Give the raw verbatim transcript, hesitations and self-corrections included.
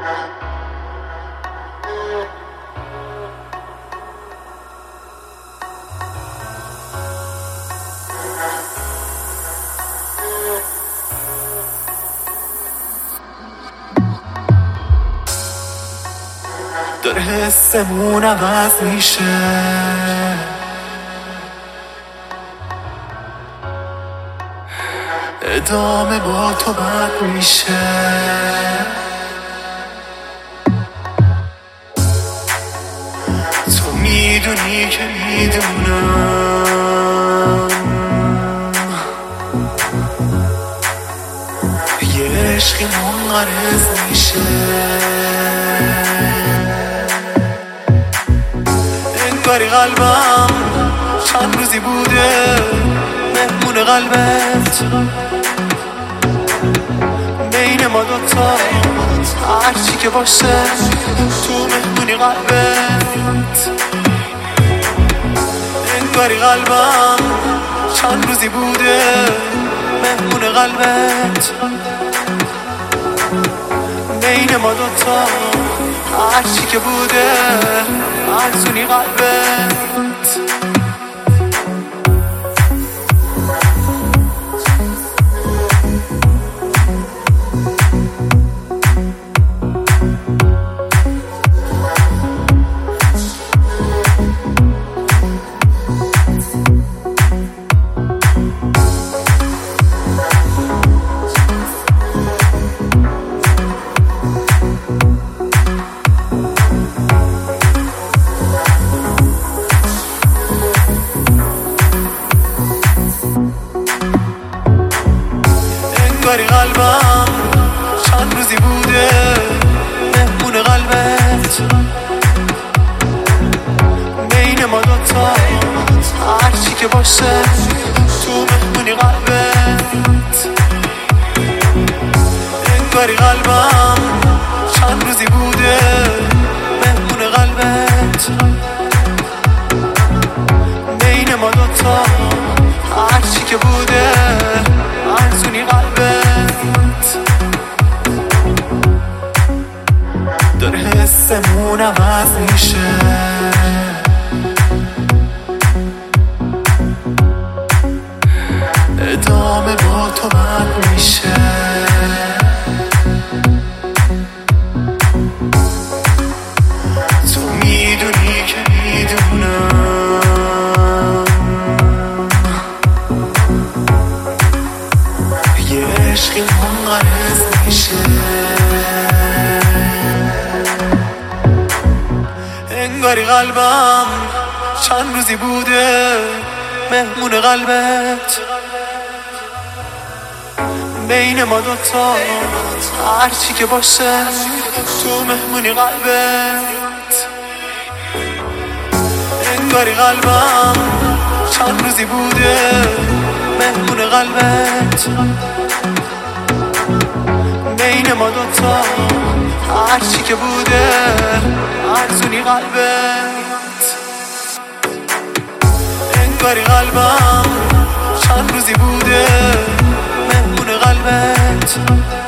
داره حسمون عوض میشه، ادامه با تو بد میشه. تو میدونی که میدونم یه عشقی منقرض میشه. انگاری قلبم چند روزی بوده مهمون قلبت، بین ما دوتا هرچی که باشه تو مهمونی قلبت. انگاری قلبم چند روزی بوده مهمون قلبت، بین ما دوتا هرچی که بوده ارزونی قلبت. انگاری قلبم چند روزی بوده مهمون قلبت، بین ما دوتا هرچی که باشه تو مهمونی قلبت. انگاری قلبم چند روزی بوده مهمون قلبت، بین ما دوتا هرچی که بوده ارزونی قلبت. داره حسمون عوض میشه، ادامه با تو بد میشه. تو میدونی که میدونم یه عشقی منقرض میشه. انگاری قلبم چند روزی بوده مهمون قلبت، بین ما دوتا هرچی که باشه تو مهمونی قلبت. انگاری قلبم چند روزی بوده مهمون قلبت، بین ما دوتا هرچی که بوده ارزونی قلبت. انگاری قلبم چند روزی بوده مهمون قلبت،